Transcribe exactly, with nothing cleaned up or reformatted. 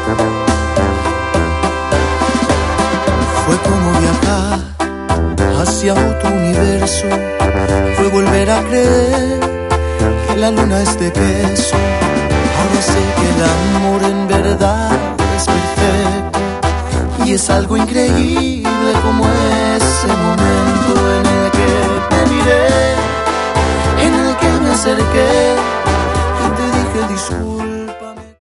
Fue como viajar hacia otro universo, fue volver a creer que la luna es de queso. Ahora sé que el amor en verdad es perfecto y es algo increíble.